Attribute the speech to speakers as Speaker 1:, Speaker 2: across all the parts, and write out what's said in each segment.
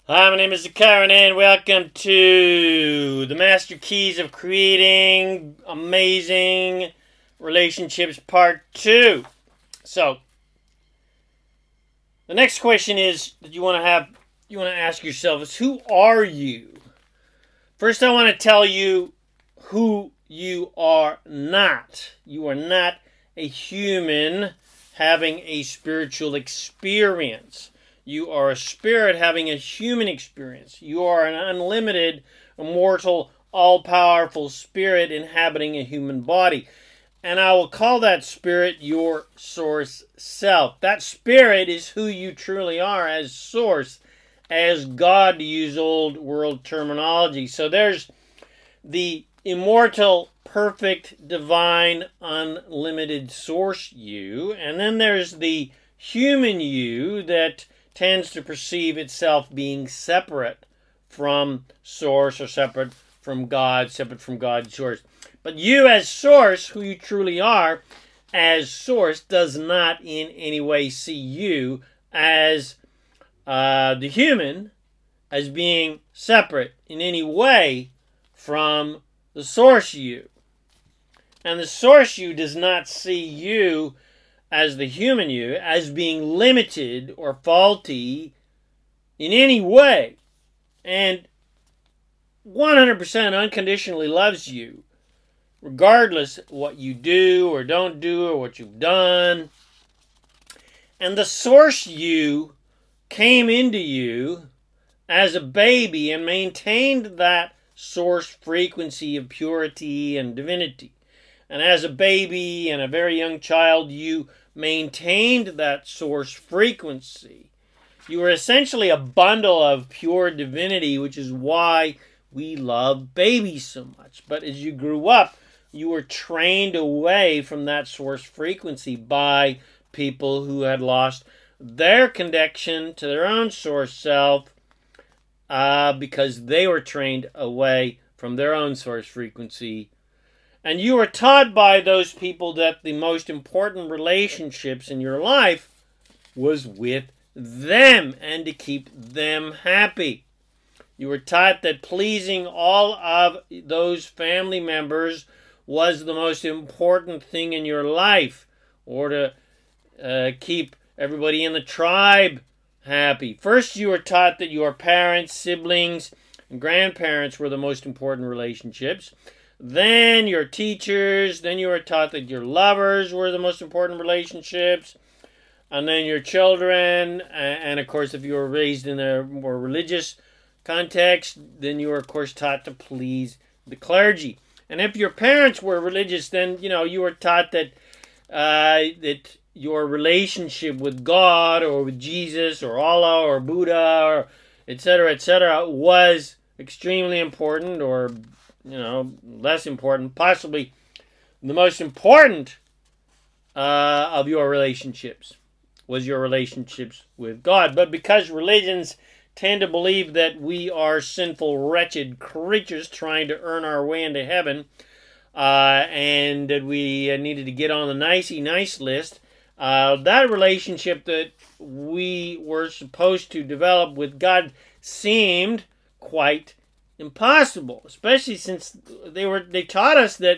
Speaker 1: Hi, my name is Karen, and welcome to the Master Keys of Creating Amazing Relationships Part 2. So, the next question is that you want to ask yourself is, who are you? First, I want to tell you who you are not. You are not a human having a spiritual experience. You are a spirit having a human experience. You are an unlimited, immortal, all-powerful spirit inhabiting a human body. And I will call that spirit your source self. That spirit is who you truly are as source, as God, to use old world terminology. So there's the immortal, perfect, divine, unlimited source you. And then there's the human you that tends to perceive itself being separate from source, or separate from God, separate from God's source. But you as source, who you truly are as source, does not in any way see you as the human as being separate in any way from the source you. And the source you does not see you as the human you as being limited or faulty in any way, and 100% unconditionally loves you regardless of what you do or don't do or what you've done. And the source you came into you as a baby and maintained that source frequency of purity and divinity. And as a baby and a very young child, you maintained that source frequency. You were essentially a bundle of pure divinity, which is why we love babies so much. But as you grew up, you were trained away from that source frequency by people who had lost their connection to their own source self because they were trained away from their own source frequency. And you were taught by those people that the most important relationships in your life was with them and to keep them happy. You were taught that pleasing all of those family members was the most important thing in your life, or to keep everybody in the tribe happy. First, you were taught that your parents, siblings, and grandparents were the most important relationships. Then your teachers, then you were taught that your lovers were the most important relationships, and then your children, and of course if you were raised in a more religious context, then you were of course taught to please the clergy. And if your parents were religious, then you were taught that that your relationship with God or with Jesus or Allah or Buddha or etc. was extremely important, or less important, possibly the most important of your relationships was your relationships with God. But because religions tend to believe that we are sinful, wretched creatures trying to earn our way into heaven, and that we needed to get on the nicey nice list, that relationship that we were supposed to develop with God seemed quite impossible, especially since they taught us that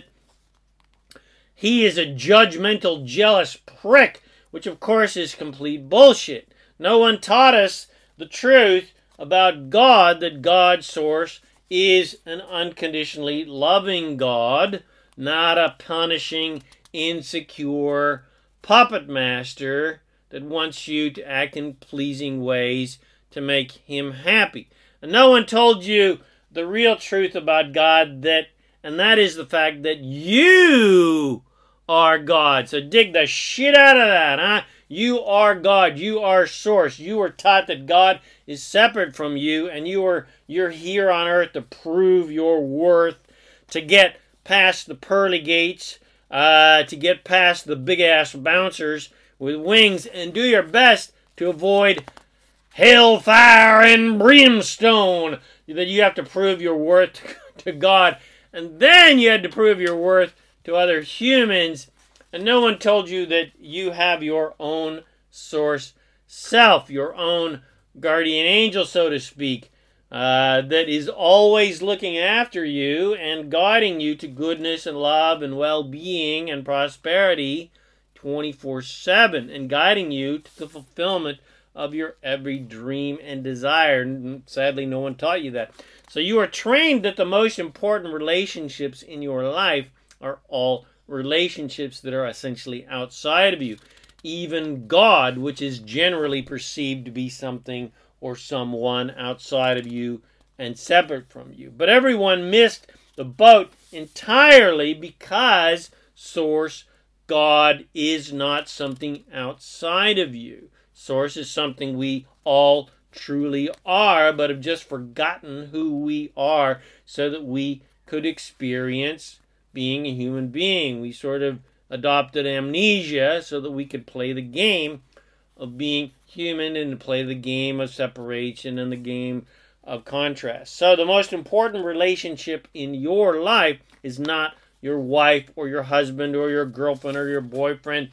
Speaker 1: he is a judgmental, jealous prick, which of course is complete bullshit. No one taught us the truth about God, that God's source is an unconditionally loving God, not a punishing, insecure puppet master that wants you to act in pleasing ways to make him happy. And no one told you the real truth about God, and that is the fact that you are God. So dig the shit out of that, huh? You are God. You are source. You were taught that God is separate from you, and you're here on earth to prove your worth, to get past the pearly gates, to get past the big-ass bouncers with wings, and do your best to avoid hellfire and brimstone. That you have to prove your worth to God, and then you had to prove your worth to other humans, and no one told you that you have your own source self, your own guardian angel, so to speak, that is always looking after you and guiding you to goodness and love and well-being and prosperity 24/7, and guiding you to the fulfillment of your every dream and desire. And sadly, no one taught you that. So you are trained that the most important relationships in your life are all relationships that are essentially outside of you. Even God, which is generally perceived to be something or someone outside of you and separate from you. But everyone missed the boat entirely because Source, God, is not something outside of you. Source is something we all truly are, but have just forgotten who we are so that we could experience being a human being. We sort of adopted amnesia so that we could play the game of being human and play the game of separation and the game of contrast. So the most important relationship in your life is not your wife or your husband or your girlfriend or your boyfriend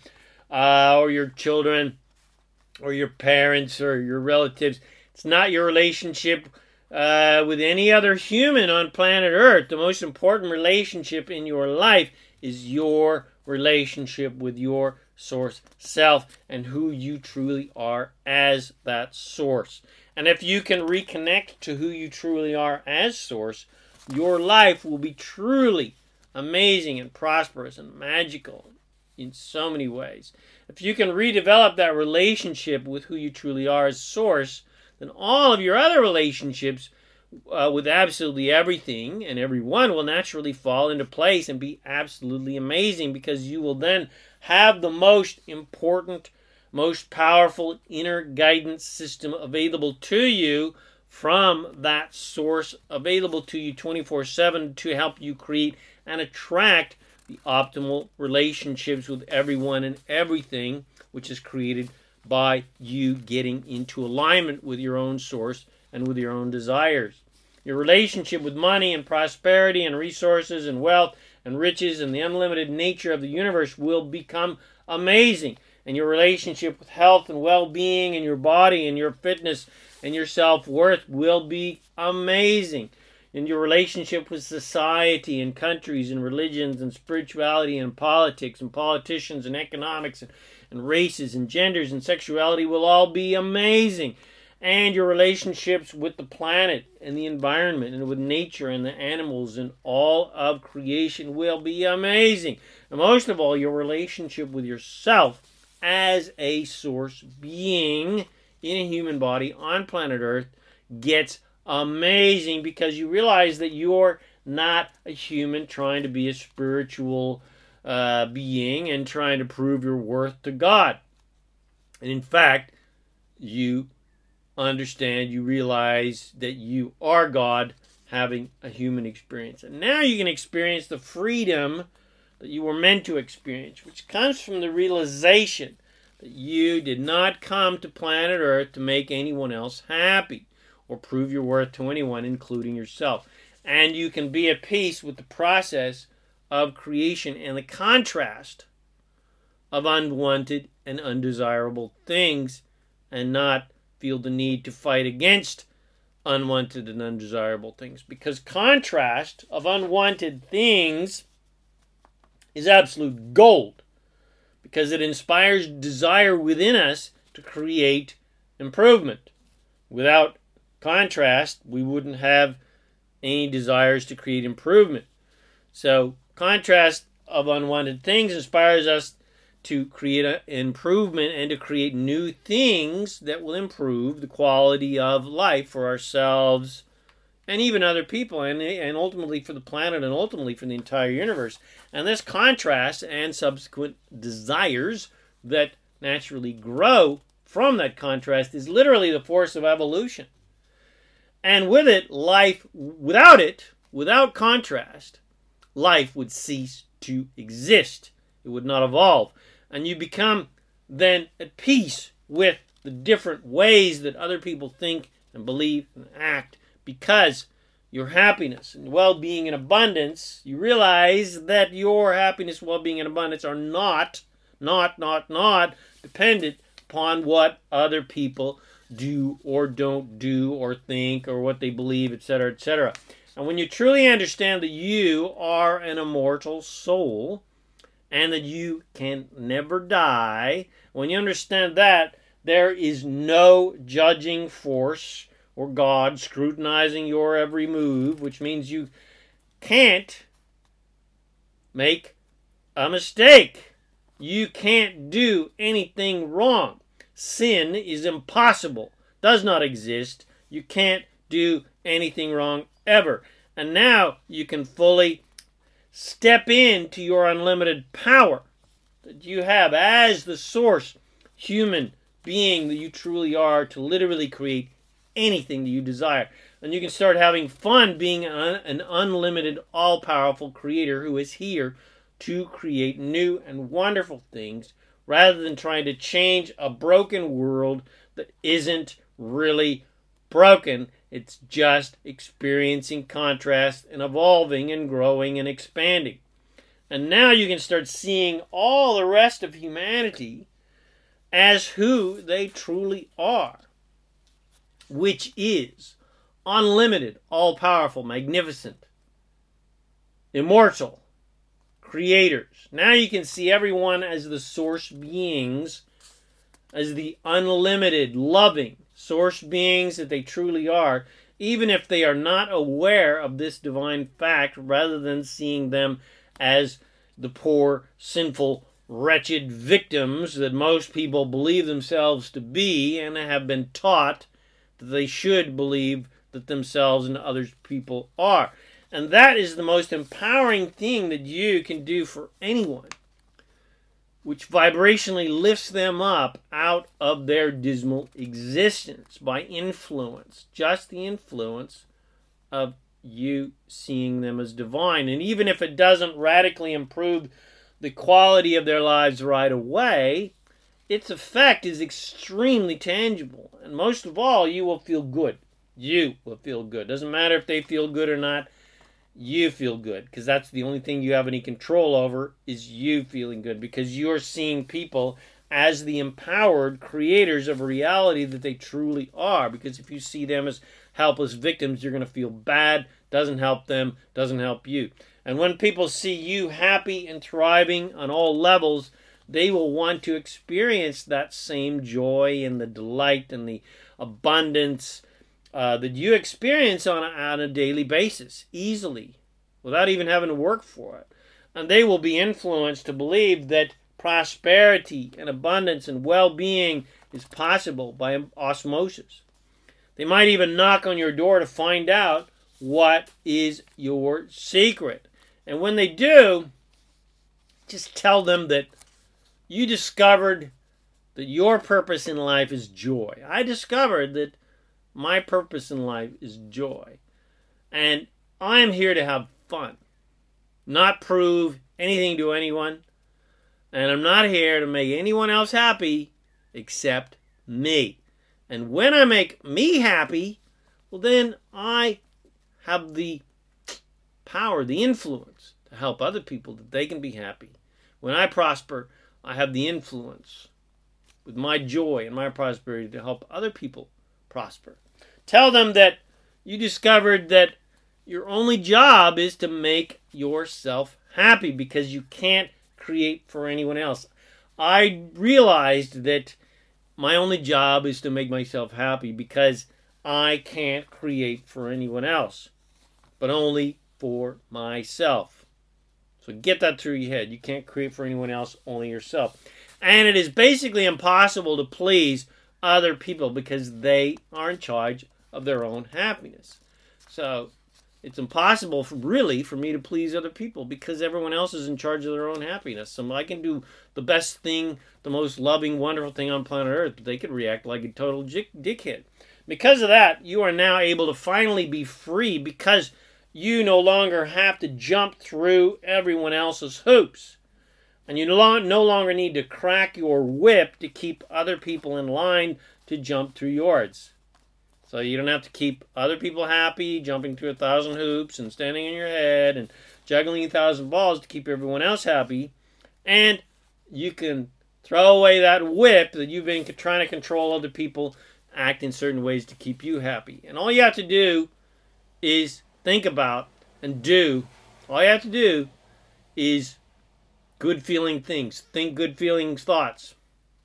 Speaker 1: or your children or your parents or your relatives. It's not your relationship with any other human on planet Earth. The most important relationship in your life is your relationship with your Source self and who you truly are as that Source. And if you can reconnect to who you truly are as Source, your life will be truly amazing and prosperous and magical in so many ways. If you can redevelop that relationship with who you truly are as Source, then all of your other relationships with absolutely everything and everyone will naturally fall into place and be absolutely amazing, because you will then have the most important, most powerful inner guidance system available to you from that Source, available to you 24/7 to help you create and attract the optimal relationships with everyone and everything, which is created by you getting into alignment with your own Source and with your own desires. Your relationship with money and prosperity and resources and wealth and riches and the unlimited nature of the universe will become amazing. And your relationship with health and well-being and your body and your fitness and your self-worth will be amazing. And your relationship with society and countries and religions and spirituality and politics and politicians and economics and races and genders and sexuality will all be amazing. And your relationships with the planet and the environment and with nature and the animals and all of creation will be amazing. And most of all, your relationship with yourself as a Source being in a human body on planet Earth gets amazing, because you realize that you're not a human trying to be a spiritual being and trying to prove your worth to God. And in fact, you understand, you realize that you are God having a human experience. And now you can experience the freedom that you were meant to experience, which comes from the realization that you did not come to planet Earth to make anyone else happy or prove your worth to anyone, including yourself. And you can be at peace with the process of creation and the contrast of unwanted and undesirable things, and not feel the need to fight against unwanted and undesirable things, because contrast of unwanted things is absolute gold, because it inspires desire within us to create improvement. Without contrast, we wouldn't have any desires to create improvement. So contrast of unwanted things inspires us to create an improvement and to create new things that will improve the quality of life for ourselves and even other people, and ultimately for the planet, and ultimately for the entire universe. And this contrast and subsequent desires that naturally grow from that contrast is literally the force of evolution. And with it, life, without contrast, life would cease to exist. It would not evolve. And you become then at peace with the different ways that other people think and believe and act, because your happiness and well-being and abundance, you realize that your happiness, well-being, and abundance are not dependent upon what other people do or don't do or think or what they believe, etc., etc. And when you truly understand that you are an immortal soul and that you can never die, when you understand that, there is no judging force or God scrutinizing your every move, which means you can't make a mistake. You can't do anything wrong. Sin is impossible, does not exist. You can't do anything wrong ever. And now you can fully step into your unlimited power that you have as the source human being that you truly are to literally create anything that you desire. And you can start having fun being an unlimited, all-powerful creator who is here to create new and wonderful things rather than trying to change a broken world that isn't really broken. It's just experiencing contrast and evolving and growing and expanding. And now you can start seeing all the rest of humanity as who they truly are, which is unlimited, all-powerful, magnificent, immortal creators. Now you can see everyone as the source beings, as the unlimited, loving source beings that they truly are, even if they are not aware of this divine fact, rather than seeing them as the poor, sinful, wretched victims that most people believe themselves to be and have been taught that they should believe that themselves and other people are. And that is the most empowering thing that you can do for anyone, which vibrationally lifts them up out of their dismal existence by influence, just the influence of you seeing them as divine. And even if it doesn't radically improve the quality of their lives right away, its effect is extremely tangible. And most of all, you will feel good. You will feel good. Doesn't matter if they feel good or not. You feel good, because that's the only thing you have any control over, is you feeling good, because you're seeing people as the empowered creators of a reality that they truly are. Because if you see them as helpless victims, you're going to feel bad. Doesn't help them, doesn't help you. And when people see you happy and thriving on all levels, they will want to experience that same joy and the delight and the abundance that you experience on a daily basis, easily, without even having to work for it. And they will be influenced to believe that prosperity and abundance and well-being is possible by osmosis. They might even knock on your door to find out what is your secret. And when they do, just tell them that you discovered that your purpose in life is joy. I discovered that my purpose in life is joy. And I'm here to have fun, not prove anything to anyone. And I'm not here to make anyone else happy except me. And when I make me happy, well, then I have the power, the influence to help other people that they can be happy. When I prosper, I have the influence with my joy and my prosperity to help other people prosper. Tell them that you discovered that your only job is to make yourself happy, because you can't create for anyone else. I realized that my only job is to make myself happy, because I can't create for anyone else, but only for myself. So get that through your head. You can't create for anyone else, only yourself. And it is basically impossible to please other people, because they are in charge of their own happiness. So it's impossible for me to please other people, because everyone else is in charge of their own happiness. So I can do the best thing, the most loving, wonderful thing on planet Earth, but they could react like a total dickhead. Because of that, you are now able to finally be free, because you no longer have to jump through everyone else's hoops. And you no longer need to crack your whip to keep other people in line to jump through yours. So you don't have to keep other people happy, jumping through 1,000 hoops and standing on your head and juggling 1,000 balls to keep everyone else happy. And you can Throw away that whip that you've been trying to control other people, act in certain ways to keep you happy. And all you have to do is think about and do. All you have to do is good feeling things. Think good feeling thoughts.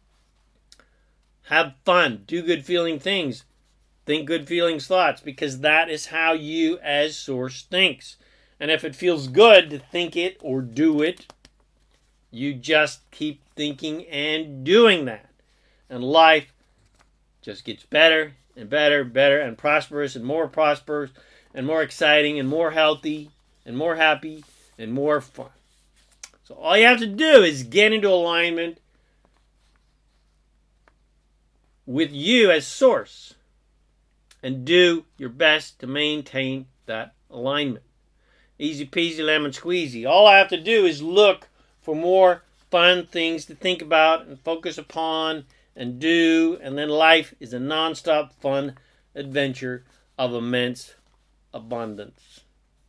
Speaker 1: Have fun. Do good feeling things. Think good feelings thoughts, because that is how you as Source thinks. And if it feels good to think it or do it, you just keep thinking and doing that. And life just gets better and better, better and prosperous and more exciting and more healthy and more happy and more fun. So all you have to do is get into alignment with you as Source and do your best to maintain that alignment. Easy peasy lemon squeezy. All I have to do is look for more fun things to think about and focus upon and do, and then life is a non-stop fun adventure of immense abundance.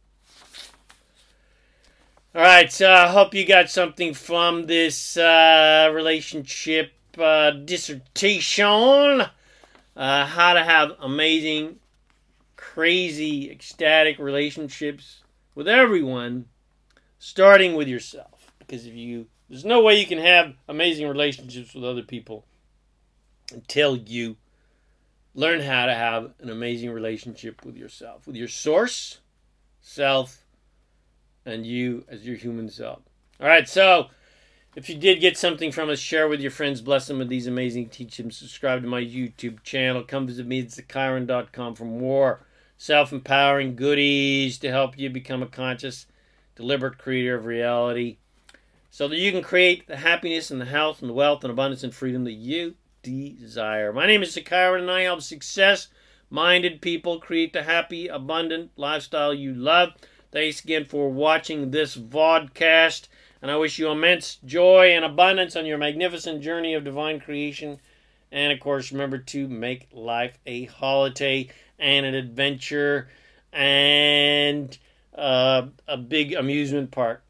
Speaker 1: All right, so I hope you got something from this relationship dissertation. How to have amazing, crazy, ecstatic relationships with everyone, starting with yourself. Because there's no way you can have amazing relationships with other people until you learn how to have an amazing relationship with yourself, with your Source, self, and you as your human self. All right, so if you did get something from us, share with your friends, bless them with these amazing teachings, subscribe to my YouTube channel, come visit me at ZachariahRan.com for more self-empowering goodies to help you become a conscious, deliberate creator of reality so that you can create the happiness and the health and the wealth and abundance and freedom that you desire. My name is Zachariah, and I help success-minded people create the happy, abundant lifestyle you love. Thanks again for watching this vodcast, and I wish you immense joy and abundance on your magnificent journey of divine creation. And, of course, remember to make life a holiday and an adventure and a big amusement park.